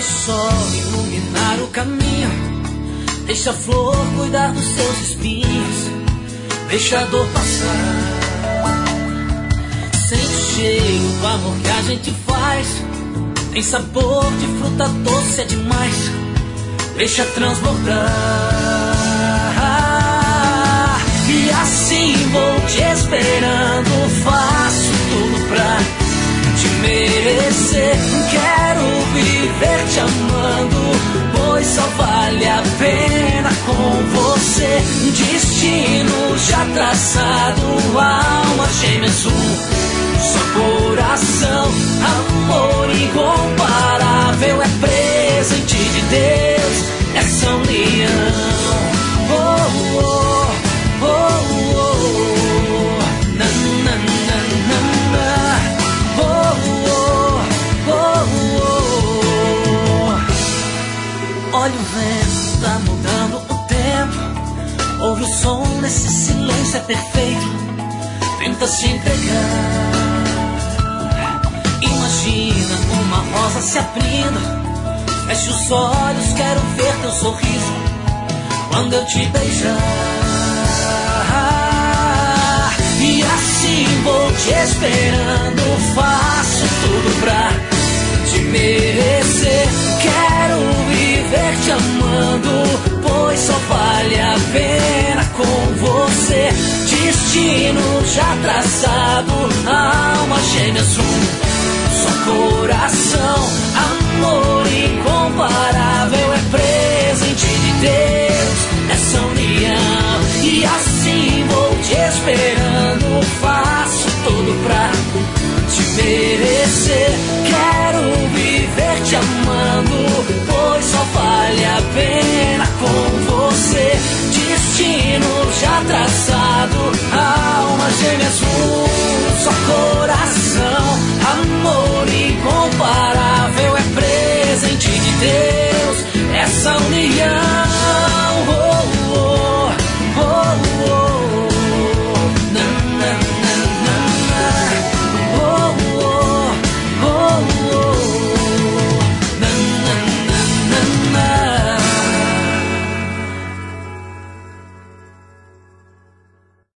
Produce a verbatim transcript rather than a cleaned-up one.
Deixa o sol iluminar o caminho, deixa a flor cuidar dos seus espinhos, deixa a dor passar. Sente o cheiro do amor que a gente faz, tem sabor de fruta doce, é demais, deixa transbordar. E assim vou te esperando, faço tudo pra te merecer. Quero viver te amando, pois só vale a pena com você. Destino já traçado, alma gêmeas, um só coração. Amor incomparável, é presente de Deus essa união. Oh, oh, oh, oh, oh. Na, na, na, na, na. Oh, oh, oh, oh. Olha o vento, tá mudando o tempo. Ouve o som desse silêncio, é perfeito. Tenta se entregar. Imagina uma rosa se abrindo. Feche os olhos, quero ver teu sorriso quando eu te beijar. E assim vou te esperando, faço tudo pra te merecer. Quero viver te amando, pois só vale a pena com você. Destino já traçado, alma gêmeas, um só coração. Amor incomparável, é presente de Deus essa união. E assim vou te esperando, faço tudo pra te merecer. Quero viver te amando, pois só vale a pena com você. Destino já traçado, alma gêmeas.